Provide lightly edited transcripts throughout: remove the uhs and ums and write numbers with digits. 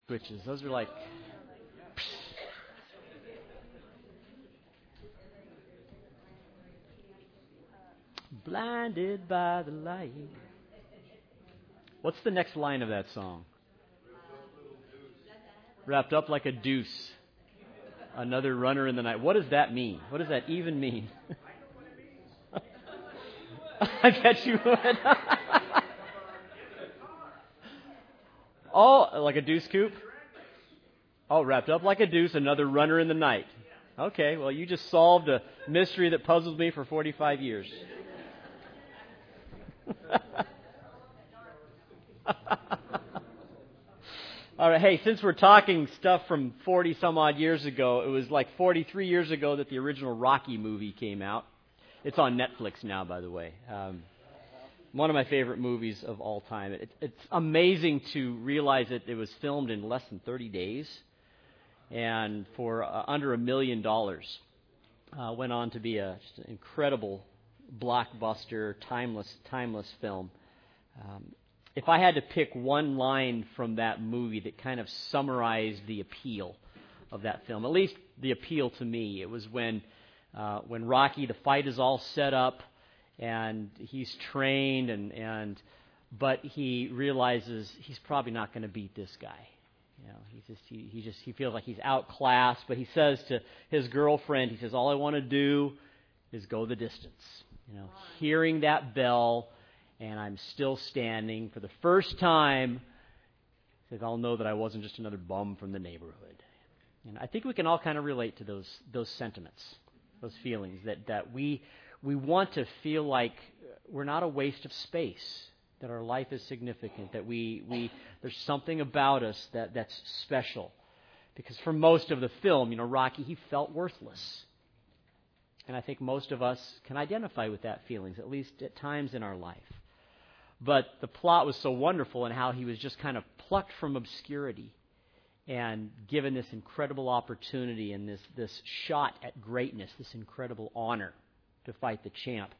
switches. Those are like... Blinded by the light. What's the next line of that song? Wrapped up like a deuce. Another runner in the night. What does that mean? What does that even mean? I bet you would. Oh, like a deuce coupe? Oh, wrapped up like a deuce, another runner in the night. Okay, well, you just solved a mystery that puzzled me for 45 years. All right, hey, since we're talking stuff from 40 some odd years ago, it was like 43 years ago that the original Rocky movie came out. It's on Netflix now, by the way. One of my favorite movies of all time. It's amazing to realize that it was filmed in less than 30 days and for under $1 million. Went on to be just an incredible blockbuster, timeless film. If I had to pick one line from that movie that kind of summarized the appeal of that film, at least the appeal to me, it was when Rocky, the fight is all set up and he's trained, but he realizes he's probably not going to beat this guy. You know, he feels like he's outclassed. But he says to his girlfriend, he says, "All I want to do is go the distance." You know, hearing that bell, and I'm still standing for the first time, says, I'll know that I wasn't just another bum from the neighborhood. And I think we can all kind of relate to those sentiments, those feelings that we want to feel like we're not a waste of space, that our life is significant, that there's something about us that's special. Because for most of the film, you know, Rocky, he felt worthless. And I think most of us can identify with that feelings, at least at times in our life. But the plot was so wonderful in how he was just kind of plucked from obscurity and given this incredible opportunity and this shot at greatness, this incredible honor to fight the champ.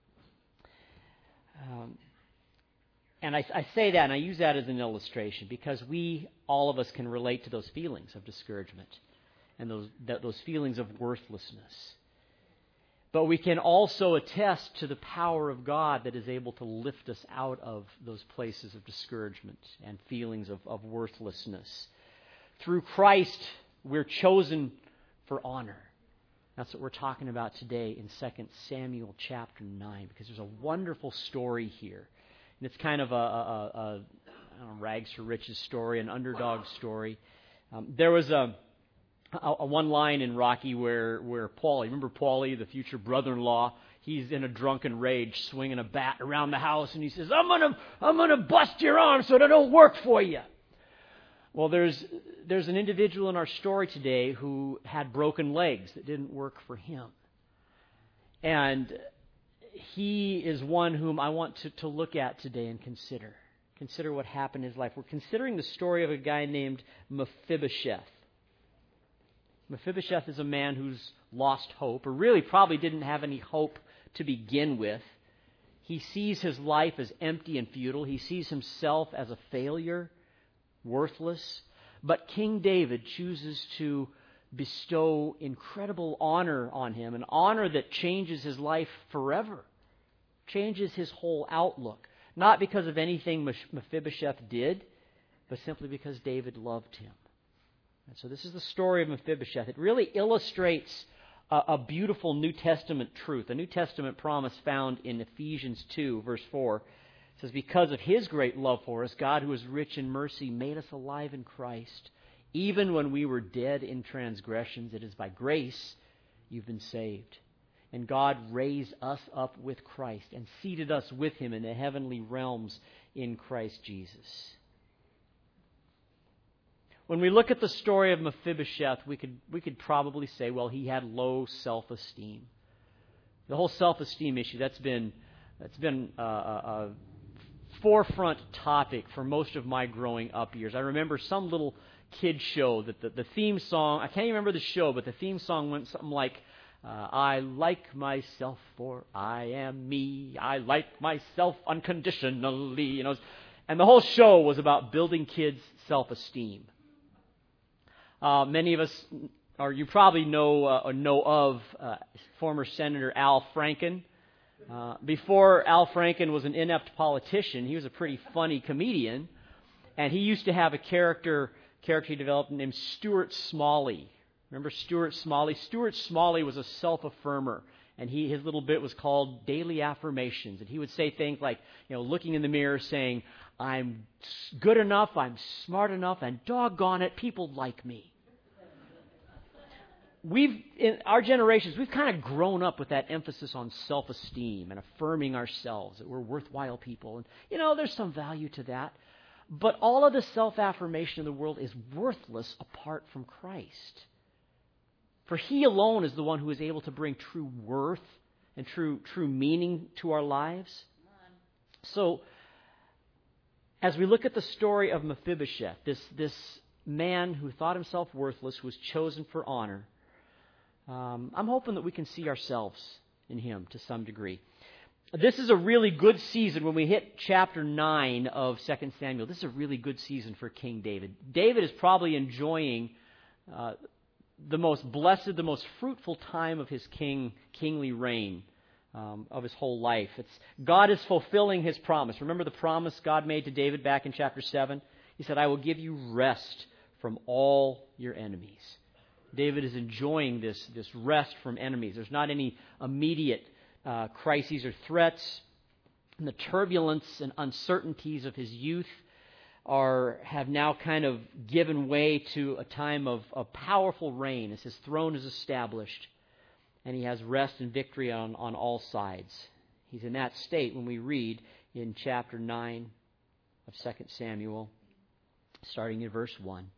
And I say that and I use that as an illustration because all of us can relate to those feelings of discouragement and those feelings of worthlessness. But we can also attest to the power of God that is able to lift us out of those places of discouragement and feelings of worthlessness. Through Christ, we're chosen for honor. That's what we're talking about today in 2 Samuel chapter 9, because there's a wonderful story here. And it's kind of a rags to riches story, an underdog story. There was a one line in Rocky where Paulie, remember Paulie, the future brother-in-law, he's in a drunken rage swinging a bat around the house, and he says, I'm gonna bust your arm so they don't work for you. Well, there's an individual in our story today who had broken legs that didn't work for him. And he is one whom I want to look at today and consider. Consider what happened in his life. We're considering the story of a guy named Mephibosheth. Mephibosheth is a man who's lost hope, or really probably didn't have any hope to begin with. He sees his life as empty and futile. He sees himself as a failure, worthless. But King David chooses to bestow incredible honor on him, an honor that changes his life forever, changes his whole outlook. Not because of anything Mephibosheth did, but simply because David loved him. And so this is the story of Mephibosheth. It really illustrates a beautiful New Testament truth, a New Testament promise found in Ephesians 2, verse 4. It says, because of His great love for us, God, who is rich in mercy, made us alive in Christ. Even when we were dead in transgressions, it is by grace you've been saved. And God raised us up with Christ and seated us with Him in the heavenly realms in Christ Jesus. When we look at the story of Mephibosheth, we could probably say, well, he had low self-esteem. The whole self-esteem issue, that's been a forefront topic for most of my growing up years. I remember some little kid show that the theme song, I can't even remember the show, but the theme song went something like, I like myself for I am me. I like myself unconditionally. And the whole show was about building kids' self-esteem. Many of us, or you probably know of former Senator Al Franken. Before Al Franken was an inept politician, he was a pretty funny comedian, and he used to have a character he developed named Stuart Smalley. Remember Stuart Smalley? Stuart Smalley was a self-affirmer, and his little bit was called Daily Affirmations. And he would say things like, looking in the mirror saying, I'm good enough, I'm smart enough, and doggone it, people like me. In our generations, we've kind of grown up with that emphasis on self-esteem and affirming ourselves, that we're worthwhile people. And, there's some value to that. But all of the self-affirmation in the world is worthless apart from Christ. For He alone is the one who is able to bring true worth and true meaning to our lives. So, as we look at the story of Mephibosheth, this man who thought himself worthless, who was chosen for honor, I'm hoping that we can see ourselves in him to some degree. This is a really good season when we hit chapter 9 of 2 Samuel. This is a really good season for King David. David is probably enjoying the most blessed, the most fruitful time of his kingly reign of his whole life. God is fulfilling His promise. Remember the promise God made to David back in chapter 7? He said, I will give you rest from all your enemies. David is enjoying this rest from enemies. There's not any immediate crises or threats. And the turbulence and uncertainties of his youth have now kind of given way to a time of powerful reign as his throne is established and he has rest and victory on all sides. He's in that state when we read in chapter 9 of 2 Samuel, starting in verse 1.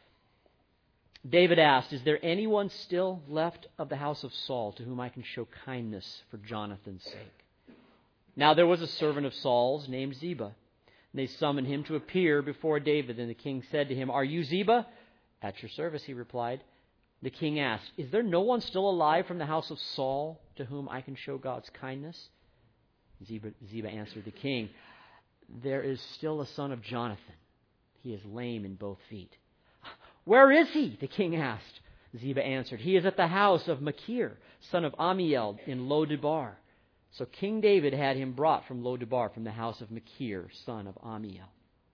David asked, is there anyone still left of the house of Saul to whom I can show kindness for Jonathan's sake? Now there was a servant of Saul's named Ziba. They summoned him to appear before David. And the king said to him, are you Ziba? At your service, he replied. The king asked, is there no one still alive from the house of Saul to whom I can show God's kindness? Ziba answered the king, there is still a son of Jonathan. He is lame in both feet. Where is he? The king asked. Ziba answered, he is at the house of Machir, son of Amiel, in Lo-debar. So King David had him brought from Lo-debar, from the house of Machir, son of Amiel.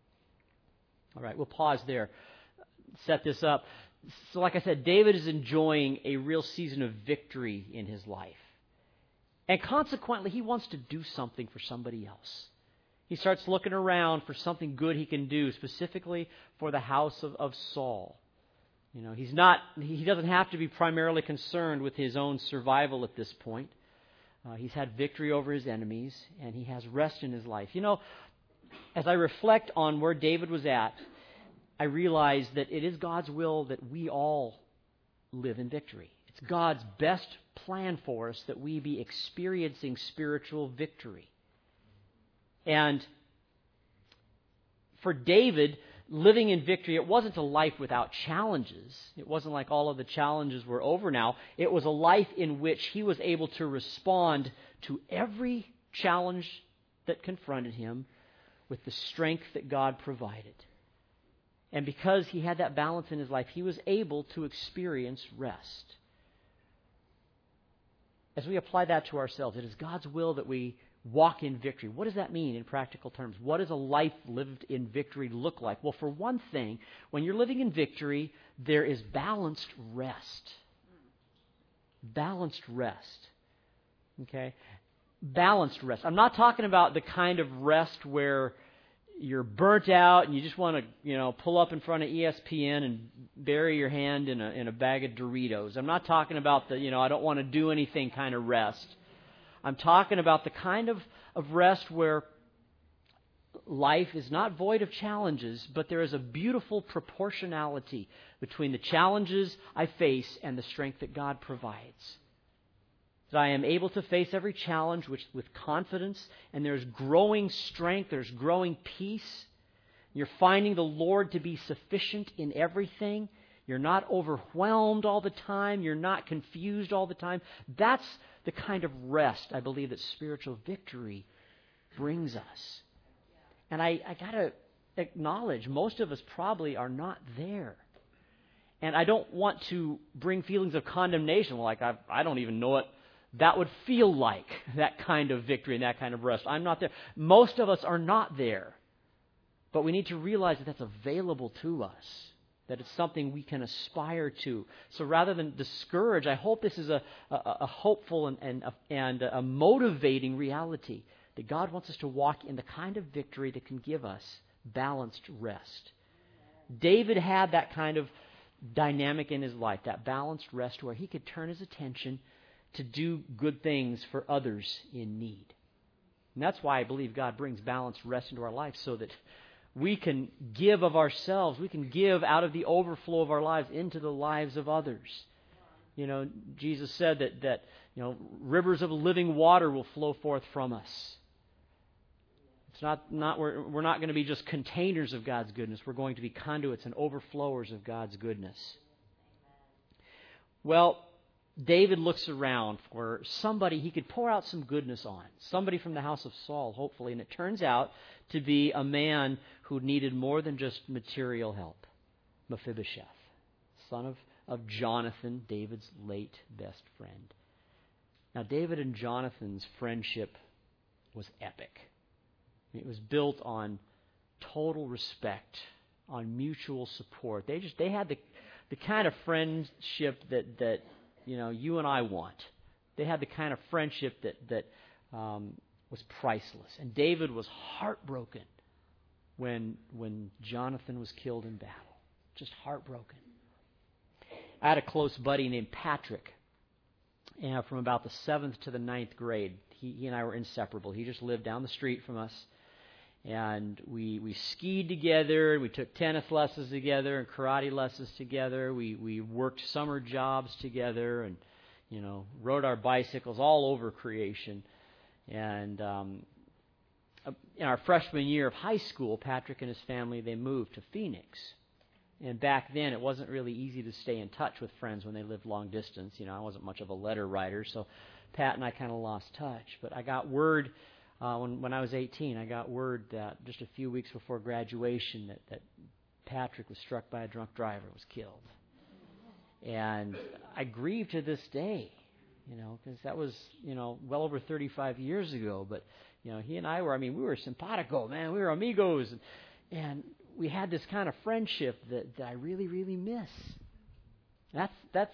All right, we'll pause there, set this up. So like I said, David is enjoying a real season of victory in his life. And consequently, he wants to do something for somebody else. He starts looking around for something good he can do, specifically for the house of Saul. He doesn't have to be primarily concerned with his own survival at this point. He's had victory over his enemies, and he has rest in his life. As I reflect on where David was at, I realize that it is God's will that we all live in victory. It's God's best plan for us that we be experiencing spiritual victory. And for David, living in victory, it wasn't a life without challenges. It wasn't like all of the challenges were over now. It was a life in which he was able to respond to every challenge that confronted him with the strength that God provided. And because he had that balance in his life, he was able to experience rest. As we apply that to ourselves, it is God's will that we walk in victory. What does that mean in practical terms? What does a life lived in victory look like? Well, for one thing, when you're living in victory, there is balanced rest. Balanced rest. Okay? Balanced rest. I'm not talking about the kind of rest where you're burnt out and you just want to, pull up in front of ESPN and bury your hand in a bag of Doritos. I'm not talking about the, I don't want to do anything kind of rest. I'm talking about the kind of rest where life is not void of challenges, but there is a beautiful proportionality between the challenges I face and the strength that God provides. That I am able to face every challenge with confidence, and there's growing strength, there's growing peace. You're finding the Lord to be sufficient in everything. You're not overwhelmed all the time. You're not confused all the time. That's the kind of rest I believe that spiritual victory brings us. And I got to acknowledge, most of us probably are not there. And I don't want to bring feelings of condemnation, like I don't even know what that would feel like, that kind of victory and that kind of rest. I'm not there. Most of us are not there. But we need to realize that that's available to us, that it's something we can aspire to. So rather than discourage, I hope this is a hopeful and a motivating reality, that God wants us to walk in the kind of victory that can give us balanced rest. David had that kind of dynamic in his life, that balanced rest where he could turn his attention to do good things for others in need. And that's why I believe God brings balanced rest into our life, so that we can give of ourselves, we can give out of the overflow of our lives into the lives of others. You know, Jesus said that rivers of living water will flow forth from us. It's we're not going to be just containers of God's goodness. We're going to be conduits and overflowers of God's goodness. Well, David looks around for somebody he could pour out some goodness on. Somebody from the house of Saul, hopefully. And it turns out to be a man who needed more than just material help. Mephibosheth, son of Jonathan, David's late best friend. Now, David and Jonathan's friendship was epic. It was built on total respect, on mutual support. They had the kind of friendship that you and I want. They had the kind of friendship that was priceless. And David was heartbroken when Jonathan was killed in battle. Just heartbroken. I had a close buddy named Patrick, and from about the 7th to the 9th grade. He and I were inseparable. He just lived down the street from us. And we skied together, and we took tennis lessons together and karate lessons together. We worked summer jobs together, and rode our bicycles all over creation. And in our freshman year of high school, Patrick and his family, they moved to Phoenix. And back then, it wasn't really easy to stay in touch with friends when they lived long distance. I wasn't much of a letter writer, so Pat and I kind of lost touch. But I got word. When I was 18, I got word that just a few weeks before graduation that Patrick was struck by a drunk driver, was killed. And I grieve to this day, because that was, well over 35 years ago. But, he and I we were simpatico, man. We were amigos. And we had this kind of friendship that I really, really miss. That's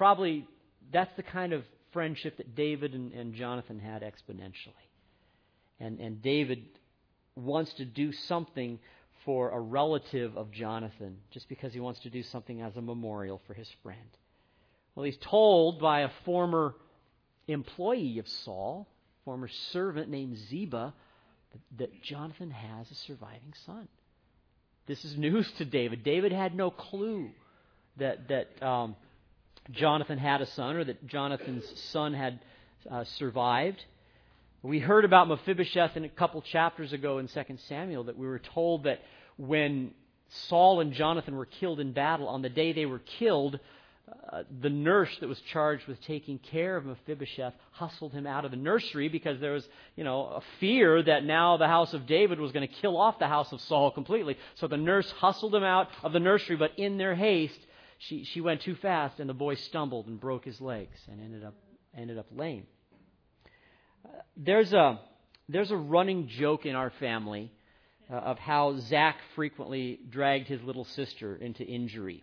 the kind of friendship that David and Jonathan had exponentially. And David wants to do something for a relative of Jonathan, just because he wants to do something as a memorial for his friend. Well, he's told by a former employee of Saul, former servant named Ziba, that Jonathan has a surviving son. This is news to David. David had no clue that Jonathan had a son, or that Jonathan's son had survived. We heard about Mephibosheth in a couple chapters ago in 2 Samuel, that we were told that when Saul and Jonathan were killed in battle, on the day they were killed, the nurse that was charged with taking care of Mephibosheth hustled him out of the nursery, because there was, a fear that now the house of David was going to kill off the house of Saul completely. So the nurse hustled him out of the nursery, but in their haste, she went too fast, and the boy stumbled and broke his legs and ended up lame. There's a running joke in our family of how Zach frequently dragged his little sister into injury.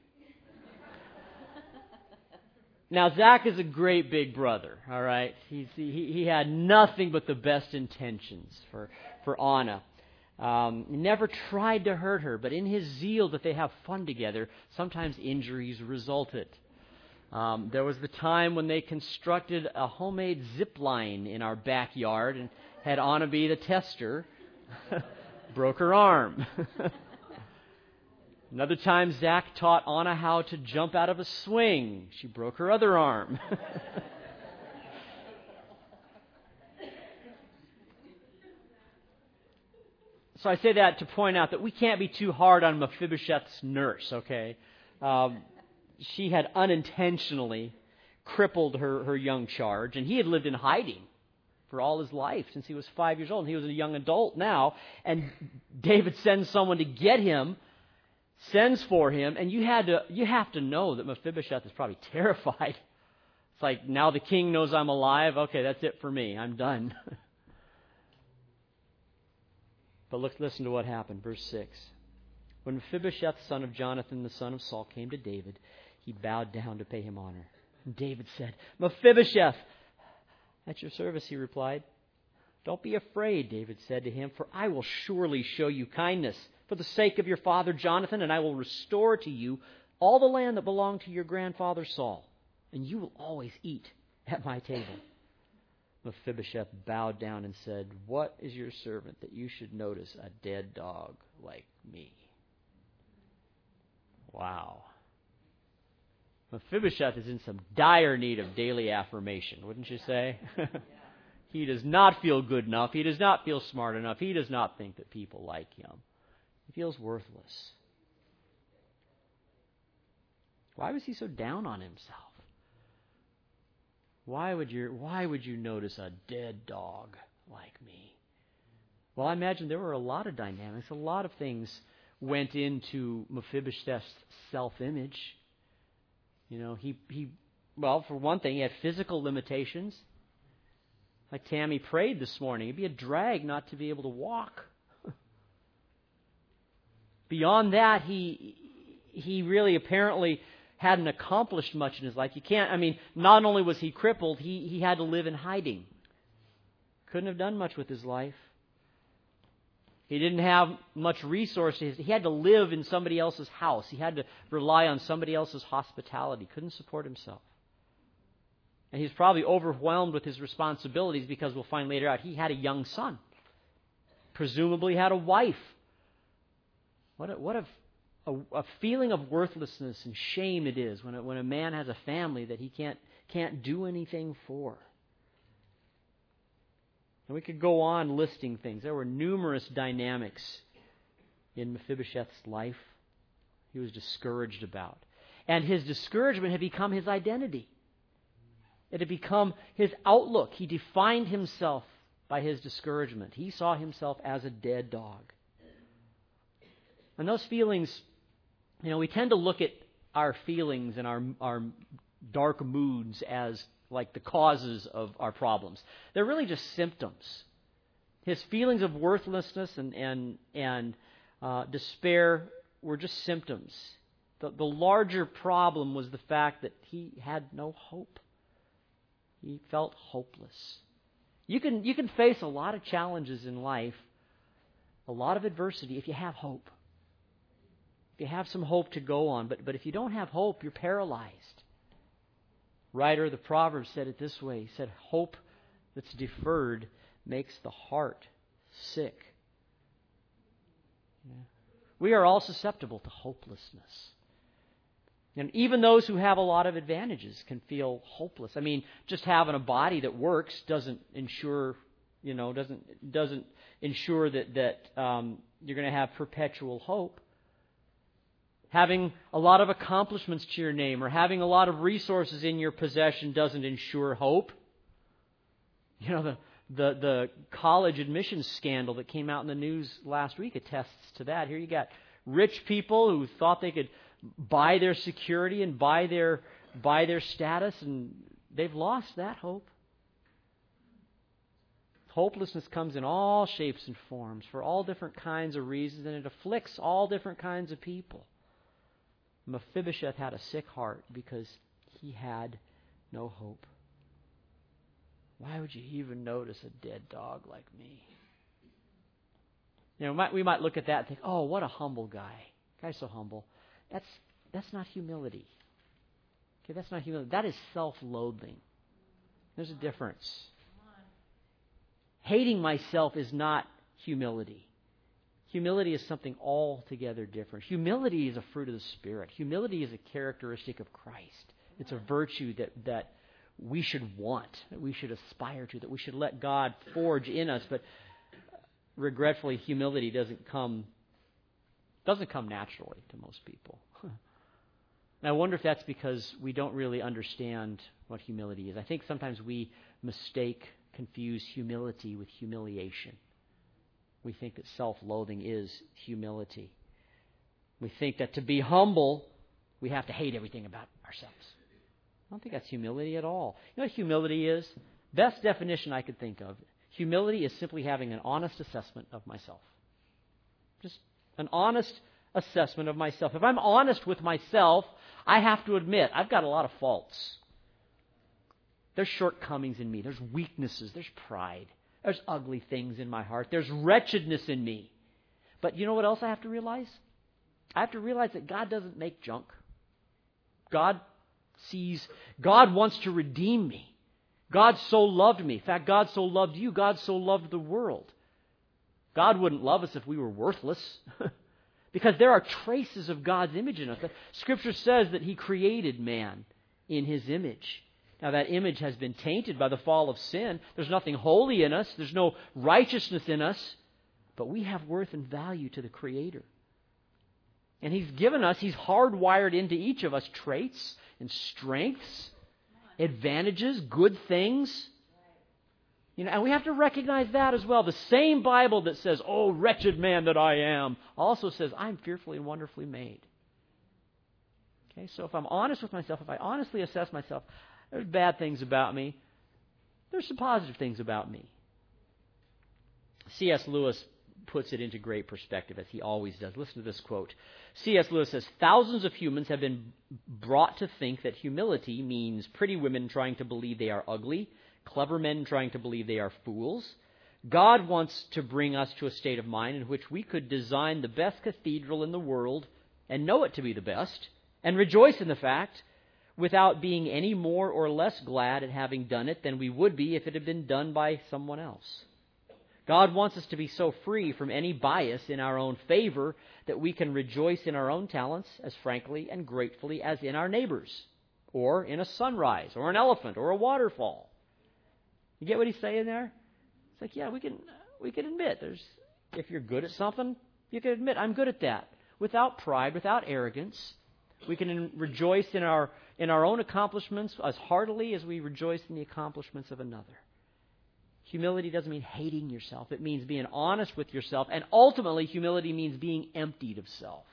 Now, Zach is a great big brother, all right? He had nothing but the best intentions for Anna. He never tried to hurt her, but in his zeal that they have fun together, sometimes injuries resulted. There was the time when they constructed a homemade zip line in our backyard and had Anna be the tester. Broke her arm. Another time, Zach taught Anna how to jump out of a swing. She broke her other arm. So I say that to point out that we can't be too hard on Mephibosheth's nurse, okay? She had unintentionally crippled her young charge, and he had lived in hiding for all his life since he was 5 years old, and he was a young adult now, and David sends someone to get him, sends for him, and you have to know that Mephibosheth is probably terrified. It's like, now the king knows I'm alive. Okay, that's it for me. I'm done. But listen to what happened. Verse 6. When Mephibosheth, son of Jonathan, the son of Saul, came to David, he bowed down to pay him honor. And David said, Mephibosheth, at your service, he replied. Don't be afraid, David said to him, for I will surely show you kindness for the sake of your father Jonathan, and I will restore to you all the land that belonged to your grandfather Saul, and you will always eat at my table. Mephibosheth bowed down and said, What is your servant that you should notice a dead dog like me? Wow. Mephibosheth is in some dire need of daily affirmation, wouldn't you say? He does not feel good enough. He does not feel smart enough. He does not think that people like him. He feels worthless. Why was he so down on himself? Why would you notice a dead dog like me? Well, I imagine there were a lot of dynamics. A lot of things went into Mephibosheth's self-image. You know, well, for one thing, he had physical limitations. Like Tammy prayed this morning, it'd be a drag not to be able to walk. Beyond that, he really apparently hadn't accomplished much in his life. Not only was he crippled, he had to live in hiding. Couldn't have done much with his life. He didn't have much resources. He had to live in somebody else's house. He had to rely on somebody else's hospitality. Couldn't support himself. And he's probably overwhelmed with his responsibilities because we'll find later out he had a young son. Presumably had a wife. What a feeling of worthlessness and shame it is when a man has a family that he can't do anything for. And we could go on listing things. There were numerous dynamics in Mephibosheth's life he was discouraged about. And his discouragement had become his identity. It had become his outlook. He defined himself by his discouragement. He saw himself as a dead dog. And those feelings, we tend to look at our feelings and our dark moods as like the causes of our problems. They're really just symptoms. His feelings of worthlessness and despair were just symptoms. The larger problem was the fact that he had no hope. He felt hopeless. You can face a lot of challenges in life, a lot of adversity, if you have hope. If you have some hope to go on. But if you don't have hope, you're paralyzed. Writer of the Proverbs said it this way. He said, hope that's deferred makes the heart sick. Yeah. We are all susceptible to hopelessness. And even those who have a lot of advantages can feel hopeless. Just having a body that works doesn't ensure, doesn't ensure that you're going to have perpetual hope. Having a lot of accomplishments to your name or having a lot of resources in your possession doesn't ensure hope. The college admissions scandal that came out in the news last week attests to that. Here you got rich people who thought they could buy their security and buy their status, and they've lost that hope. Hopelessness comes in all shapes and forms for all different kinds of reasons, and it afflicts all different kinds of people. Mephibosheth had a sick heart because he had no hope. Why would you even notice a dead dog like me? We might look at that and think, oh, what a humble guy. Guy's so humble. That's not humility. Okay, that's not humility. That is self-loathing. There's a difference. Hating myself is not humility. Humility is something altogether different. Humility is a fruit of the Spirit. Humility is a characteristic of Christ. It's a virtue that we should want, that we should aspire to, that we should let God forge in us. But regretfully, humility doesn't come naturally to most people. And I wonder if that's because we don't really understand what humility is. I think sometimes we confuse humility with humiliation. We think that self-loathing is humility. We think that to be humble, we have to hate everything about ourselves. I don't think that's humility at all. You know what humility is? Best definition I could think of. Humility is simply having an honest assessment of myself. Just an honest assessment of myself. If I'm honest with myself, I have to admit I've got a lot of faults. There's shortcomings in me. There's weaknesses. There's pride. There's ugly things in my heart. There's wretchedness in me. But you know what else I have to realize? I have to realize that God doesn't make junk. God wants to redeem me. God so loved me. In fact, God so loved you. God so loved the world. God wouldn't love us if we were worthless. Because there are traces of God's image in us. Scripture says that He created man in His image. Now that image has been tainted by the fall of sin. There's nothing holy in us. There's no righteousness in us. But we have worth and value to the Creator. And He's hardwired into each of us traits and strengths, advantages, good things. And we have to recognize that as well. The same Bible that says, "Oh, wretched man that I am," also says, "I'm fearfully and wonderfully made." Okay, so if I'm honest with myself, if I honestly assess myself, there's bad things about me. There's some positive things about me. C.S. Lewis puts it into great perspective, as he always does. Listen to this quote. C.S. Lewis says, "Thousands of humans have been brought to think that humility means pretty women trying to believe they are ugly, clever men trying to believe they are fools. God wants to bring us to a state of mind in which we could design the best cathedral in the world and know it to be the best and rejoice in the fact without being any more or less glad at having done it than we would be if it had been done by someone else. God wants us to be so free from any bias in our own favor that we can rejoice in our own talents as frankly and gratefully as in our neighbors, or in a sunrise, or an elephant, or a waterfall." You get what he's saying there? It's like, yeah, we can admit if you're good at something, you can admit I'm good at that, without pride, without arrogance. We can rejoice in our own accomplishments as heartily as we rejoice in the accomplishments of another. Humility doesn't mean hating yourself. It means being honest with yourself. And ultimately, humility means being emptied of self.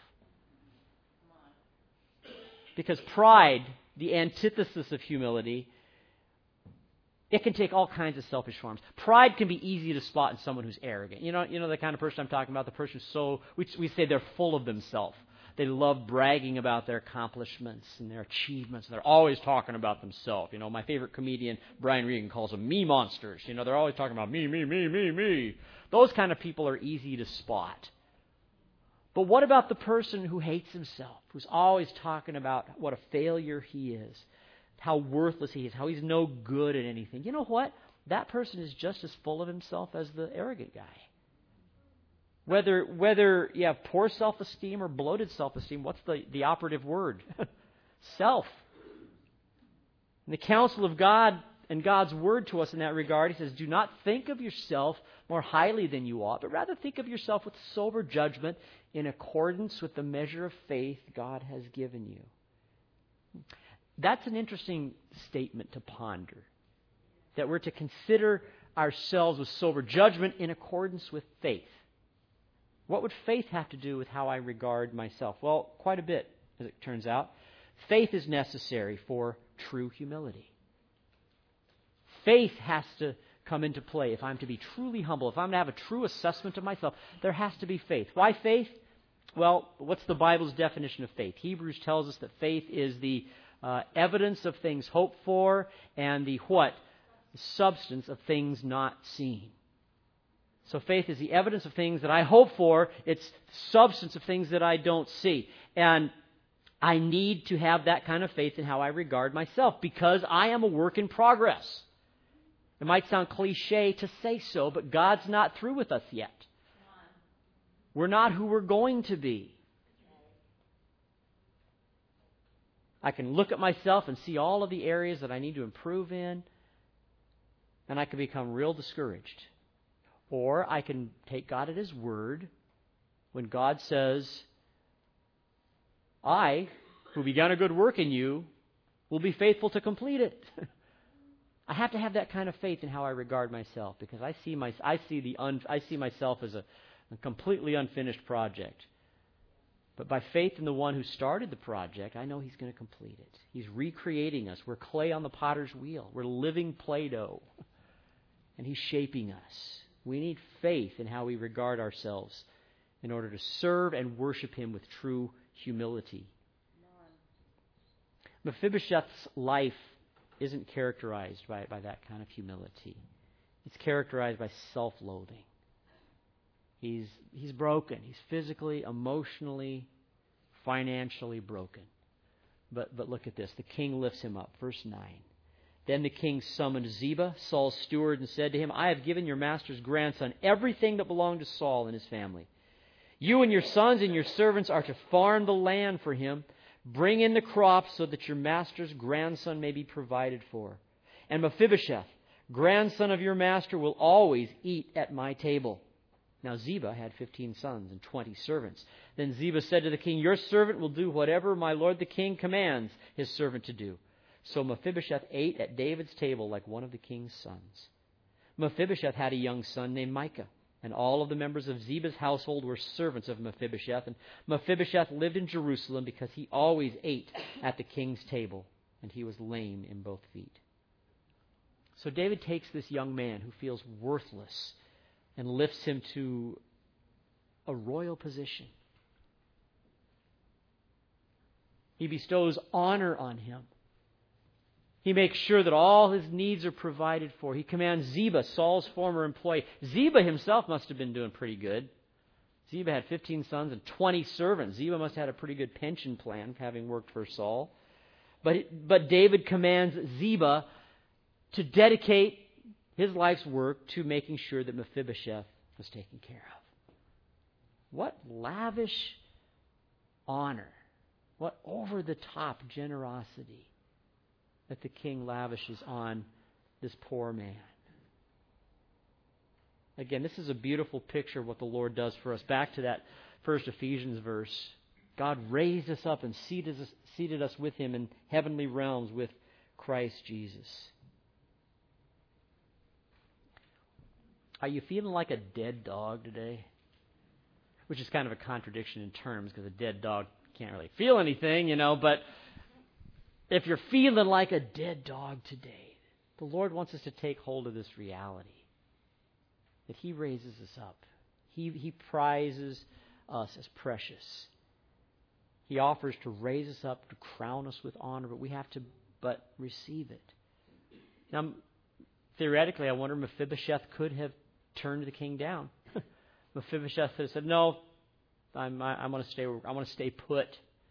Because pride, the antithesis of humility, it can take all kinds of selfish forms. Pride can be easy to spot in someone who's arrogant. You know the kind of person I'm talking about? The person we say they're full of themselves. They love bragging about their accomplishments and their achievements. They're always talking about themselves. My favorite comedian, Brian Regan, calls them me monsters. They're always talking about me, me, me, me, me. Those kind of people are easy to spot. But what about the person who hates himself, who's always talking about what a failure he is, how worthless he is, how he's no good at anything? You know what? That person is just as full of himself as the arrogant guy. Whether you have poor self-esteem or bloated self-esteem, what's the operative word? Self. In the counsel of God and God's word to us in that regard, He says, "Do not think of yourself more highly than you ought, but rather think of yourself with sober judgment in accordance with the measure of faith God has given you." That's an interesting statement to ponder, that we're to consider ourselves with sober judgment in accordance with faith. What would faith have to do with how I regard myself? Well, quite a bit, as it turns out. Faith is necessary for true humility. Faith has to come into play if I'm to be truly humble. If I'm to have a true assessment of myself, there has to be faith. Why faith? Well, what's the Bible's definition of faith? Hebrews tells us that faith is the evidence of things hoped for and the what? The substance of things not seen. So faith is the evidence of things that I hope for. It's the substance of things that I don't see. And I need to have that kind of faith in how I regard myself because I am a work in progress. It might sound cliche to say so, but God's not through with us yet. We're not who we're going to be. I can look at myself and see all of the areas that I need to improve in, and I can become real discouraged. Or I can take God at His word when God says, "I, who began a good work in you, will be faithful to complete it." I have to have that kind of faith in how I regard myself because I see myself as a completely unfinished project. But by faith in the one who started the project, I know He's going to complete it. He's recreating us. We're clay on the potter's wheel. We're living Play-Doh. And He's shaping us. We need faith in how we regard ourselves in order to serve and worship Him with true humility. Mephibosheth's life isn't characterized by that kind of humility. It's characterized by self-loathing. He's broken. He's physically, emotionally, financially broken. But look at this. The king lifts him up. Verse 9. Then the king summoned Ziba, Saul's steward, and said to him, I have given your master's grandson everything that belonged to Saul and his family. You and your sons and your servants are to farm the land for him. Bring in the crops so that your master's grandson may be provided for. And Mephibosheth, grandson of your master, will always eat at my table. Now Ziba had 15 sons and 20 servants. Then Ziba said to the king, your servant will do whatever my lord the king commands his servant to do. So Mephibosheth ate at David's table like one of the king's sons. Mephibosheth had a young son named Micah, and all of the members of Ziba's household were servants of Mephibosheth. And Mephibosheth lived in Jerusalem because he always ate at the king's table, and he was lame in both feet. So David takes this young man who feels worthless and lifts him to a royal position. He bestows honor on him. He makes sure that all his needs are provided for. He commands Ziba, Saul's former employee. Ziba himself must have been doing pretty good. Ziba had 15 sons and 20 servants. Ziba must have had a pretty good pension plan, having worked for Saul. But David commands Ziba to dedicate his life's work to making sure that Mephibosheth was taken care of. What lavish honor. What over-the-top generosity that the king lavishes on this poor man. Again, this is a beautiful picture of what the Lord does for us. Back to that first Ephesians verse. God raised us up and seated us with Him in heavenly realms with Christ Jesus. Are you feeling like a dead dog today? Which is kind of a contradiction in terms, because a dead dog can't really feel anything, but if you're feeling like a dead dog today, the Lord wants us to take hold of this reality, that He raises us up. He prizes us as precious. He offers to raise us up, to crown us with honor, but we have to receive it. Now, theoretically, I wonder Mephibosheth could have turned the king down. Mephibosheth could have said, "No, I'm going to stay. I want to stay put."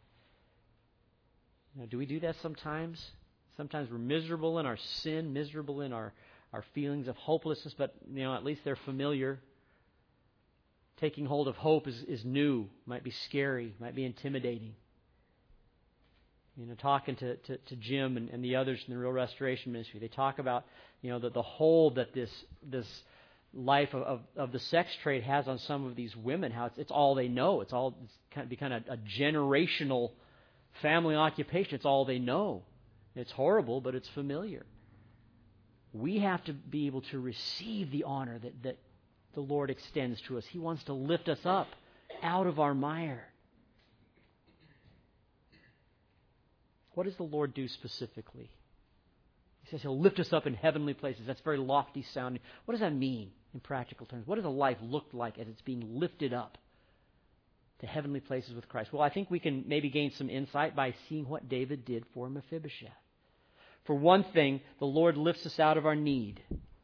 Do we do that sometimes? Sometimes we're miserable in our sin, miserable in our feelings of hopelessness, but at least they're familiar. Taking hold of hope is new, might be scary, might be intimidating. Talking to Jim and the others in the Real Restoration Ministry, they talk about the hold that this life of the sex trade has on some of these women. How it's all they know. It's kind of a generational family occupation. It's all they know. It's horrible, but it's familiar. We have to be able to receive the honor that the Lord extends to us. He wants to lift us up out of our mire. What does the Lord do specifically? He says He'll lift us up in heavenly places. That's very lofty sounding. What does that mean in practical terms? What does a life look like as it's being lifted up to heavenly places with Christ? Well, I think we can maybe gain some insight by seeing what David did for Mephibosheth. For one thing, the Lord lifts us out of our need.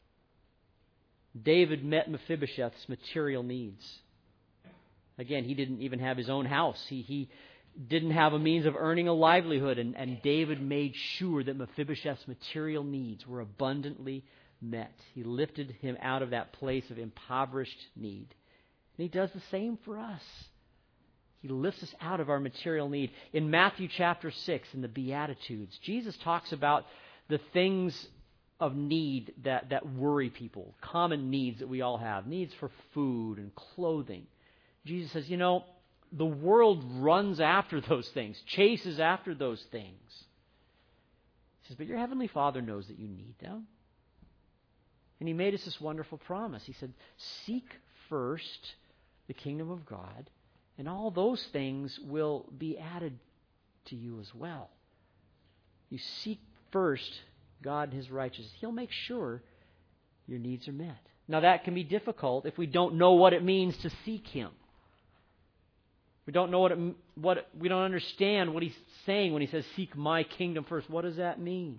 David met Mephibosheth's material needs. Again, he didn't even have his own house. He didn't have a means of earning a livelihood, and David made sure that Mephibosheth's material needs were abundantly met. He lifted him out of that place of impoverished need. And He does the same for us. He lifts us out of our material need. In Matthew chapter 6, in the Beatitudes, Jesus talks about the things of need that worry people, common needs that we all have, needs for food and clothing. Jesus says, the world runs after those things, chases after those things. He says, but your Heavenly Father knows that you need them. And He made us this wonderful promise. He said, seek first the kingdom of God And all those things will be added to you as well. You seek first God and His righteousness. He'll make sure your needs are met. Now that can be difficult if we don't know what it means to seek Him. We don't know we don't understand what He's saying when He says, seek my kingdom first. What does that mean?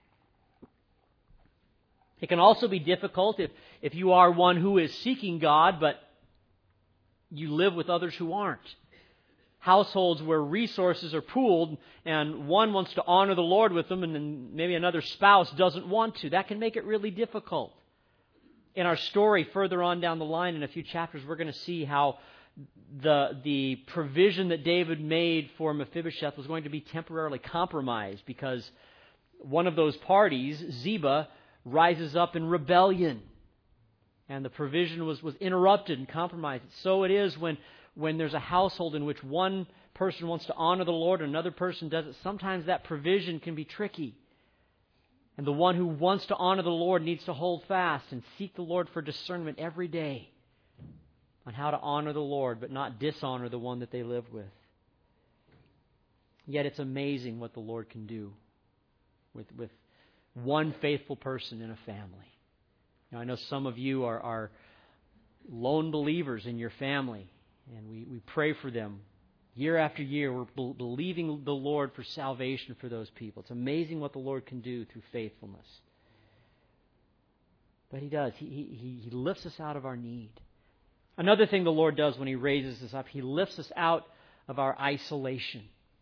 It can also be difficult if you are one who is seeking God, but you live with others who aren't. Households where resources are pooled and one wants to honor the Lord with them and then maybe another spouse doesn't want to. That can make it really difficult. In our story further on down the line in a few chapters, we're going to see how the provision that David made for Mephibosheth was going to be temporarily compromised because one of those parties, Ziba, rises up in rebellion. And the provision was interrupted and compromised. So it is when there's a household in which one person wants to honor the Lord and another person doesn't. Sometimes that provision can be tricky. And the one who wants to honor the Lord needs to hold fast and seek the Lord for discernment every day on how to honor the Lord but not dishonor the one that they live with. Yet it's amazing what the Lord can do with one faithful person in a family. Now, I know some of you are lone believers in your family, and we pray for them. Year after year, we're believing the Lord for salvation for those people. It's amazing what the Lord can do through faithfulness. But He does. He lifts us out of our need. Another thing the Lord does when He raises us up, He lifts us out of our isolation.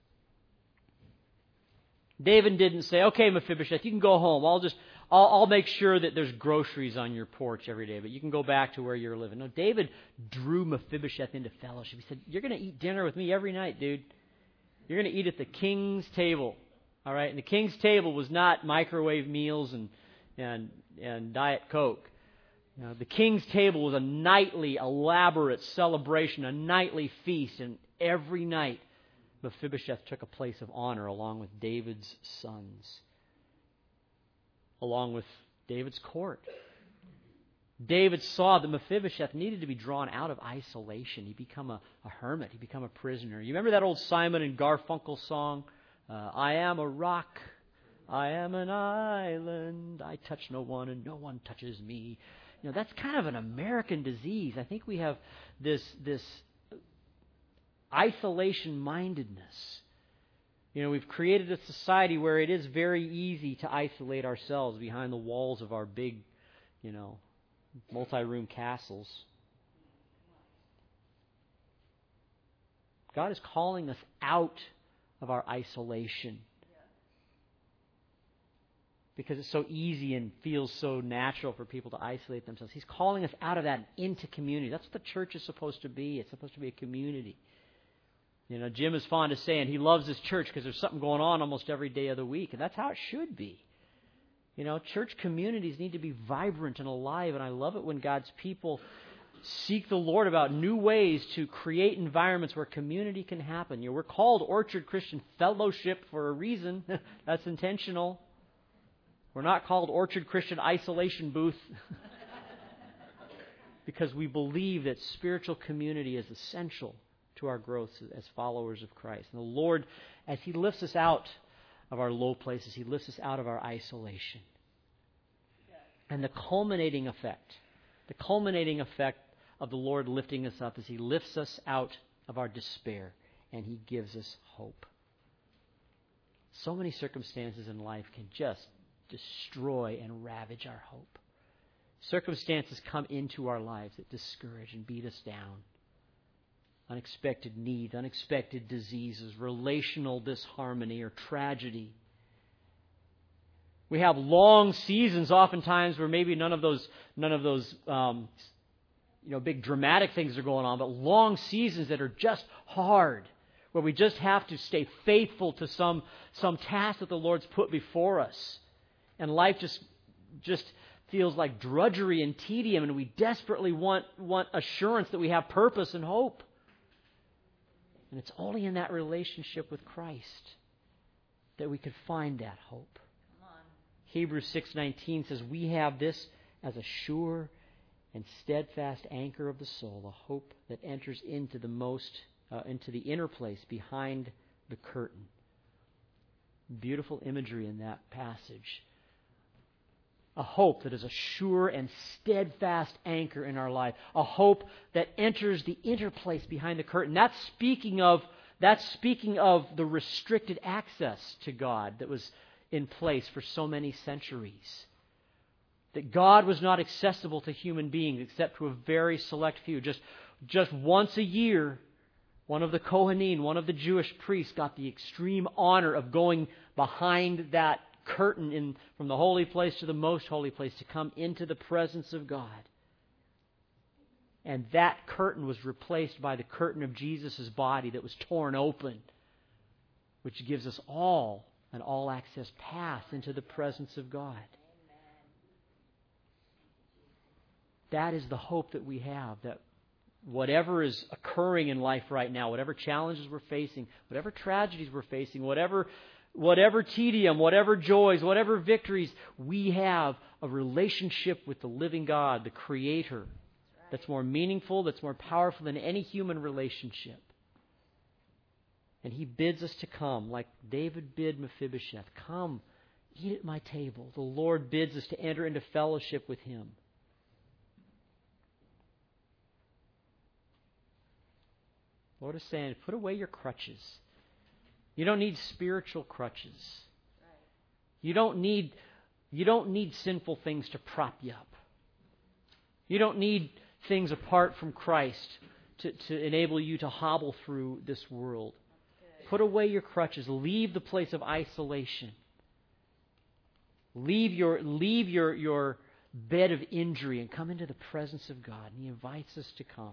David didn't say, okay, Mephibosheth, you can go home. I'll make sure that there's groceries on your porch every day, but you can go back to where you're living. No, David drew Mephibosheth into fellowship. He said, you're going to eat dinner with me every night, dude. You're going to eat at the king's table. All right? And the king's table was not microwave meals and Diet Coke. You know, the king's table was a nightly, elaborate celebration, a nightly feast, and every night Mephibosheth took a place of honor along with David's sons, along with David's court. David saw that Mephibosheth needed to be drawn out of isolation. He become a hermit. He become a prisoner. You remember that old Simon and Garfunkel song? I am a rock. I am an island. I touch no one and no one touches me. You know, that's kind of an American disease. I think we have this isolation-mindedness. You know, we've created a society where it is very easy to isolate ourselves behind the walls of our big, multi-room castles. God is calling us out of our isolation because it's so easy and feels so natural for people to isolate themselves. He's calling us out of that and into community. That's what the church is supposed to be. It's supposed to be a community. You know, Jim is fond of saying he loves his church because there's something going on almost every day of the week, and that's how it should be. You know, church communities need to be vibrant and alive, and I love it when God's people seek the Lord about new ways to create environments where community can happen. You know, we're called Orchard Christian Fellowship for a reason. That's intentional. We're not called Orchard Christian Isolation Booth because we believe that spiritual community is essential to our growth as followers of Christ. And the Lord, as He lifts us out of our low places, He lifts us out of our isolation. And the culminating effect of the Lord lifting us up is He lifts us out of our despair and He gives us hope. So many circumstances in life can just destroy and ravage our hope. Circumstances come into our lives that discourage and beat us down. Unexpected needs, unexpected diseases, relational disharmony or tragedy. We have long seasons oftentimes where maybe none of those big dramatic things are going on, but long seasons that are just hard, where we just have to stay faithful to some task that the Lord's put before us. And life just feels like drudgery and tedium, and we desperately want assurance that we have purpose and hope. And it's only in that relationship with Christ that we could find that hope. Hebrews 6:19 says, we have this as a sure and steadfast anchor of the soul, a hope that enters into the most into the inner place behind the curtain. Beautiful imagery in that passage. A hope that is a sure and steadfast anchor in our life. A hope that enters the inner place behind the curtain. That's speaking of the restricted access to God that was in place for so many centuries. That God was not accessible to human beings except to a very select few. Just once a year, one of the Kohanim, one of the Jewish priests, got the extreme honor of going behind that curtain from the holy place to the most holy place to come into the presence of God. And that curtain was replaced by the curtain of Jesus' body that was torn open, which gives us all an all-access path into the presence of God. That is the hope that we have, that whatever is occurring in life right now, whatever challenges we're facing, whatever tragedies we're facing, whatever tedium, whatever joys, whatever victories, we have a relationship with the living God, the Creator, that's more meaningful, that's more powerful than any human relationship. And He bids us to come, like David bid Mephibosheth, come, eat at my table. The Lord bids us to enter into fellowship with Him. Lord is saying, put away your crutches. You don't need spiritual crutches. You don't need sinful things to prop you up. You don't need things apart from Christ to enable you to hobble through this world. Put away your crutches. Leave the place of isolation. Leave your bed of injury and come into the presence of God. And He invites us to come.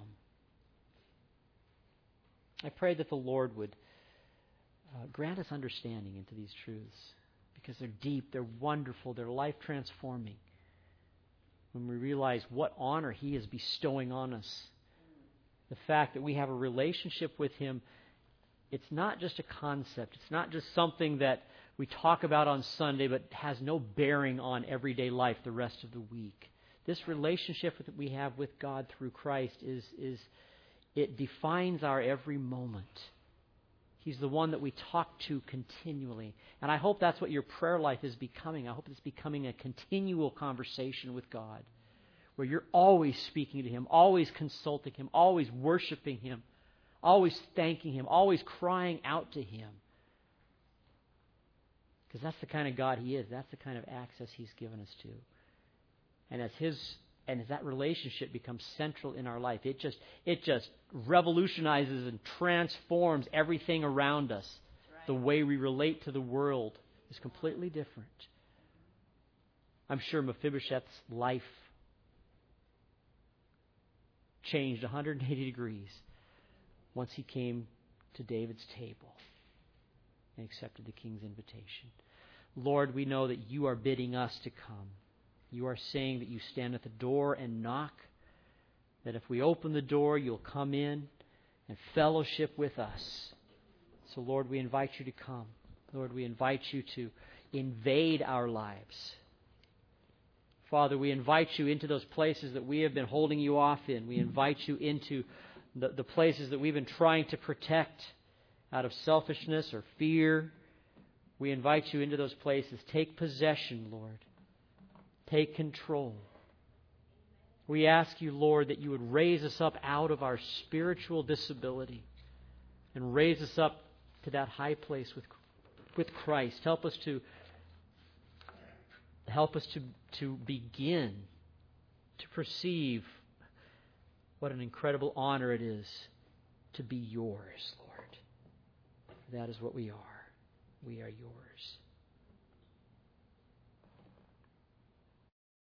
I pray that the Lord would grant us understanding into these truths, because they're deep, they're wonderful, they're life-transforming. When we realize what honor He is bestowing on us, the fact that we have a relationship with Him, it's not just a concept, it's not just something that we talk about on Sunday but has no bearing on everyday life the rest of the week. This relationship that we have with God through Christ it defines our every moment. He's the one that we talk to continually. And I hope that's what your prayer life is becoming. I hope it's becoming a continual conversation with God, where you're always speaking to Him, always consulting Him, always worshiping Him, always thanking Him, always crying out to Him. Because that's the kind of God He is. That's the kind of access He's given us to. And as that relationship becomes central in our life, it just revolutionizes and transforms everything around us. Right. The way we relate to the world is completely different. I'm sure Mephibosheth's life changed 180 degrees once he came to David's table and accepted the king's invitation. Lord, we know that You are bidding us to come. You are saying that You stand at the door and knock, that if we open the door, You'll come in and fellowship with us. So, Lord, we invite You to come. Lord, we invite You to invade our lives. Father, we invite You into those places that we have been holding You off in. We invite You into the places that we've been trying to protect out of selfishness or fear. We invite You into those places. Take possession, Lord. Take control. We ask You, Lord, that You would raise us up out of our spiritual disability and raise us up to that high place with Christ. Help us to begin to perceive what an incredible honor it is to be Yours, Lord. That is what we are. We are Yours.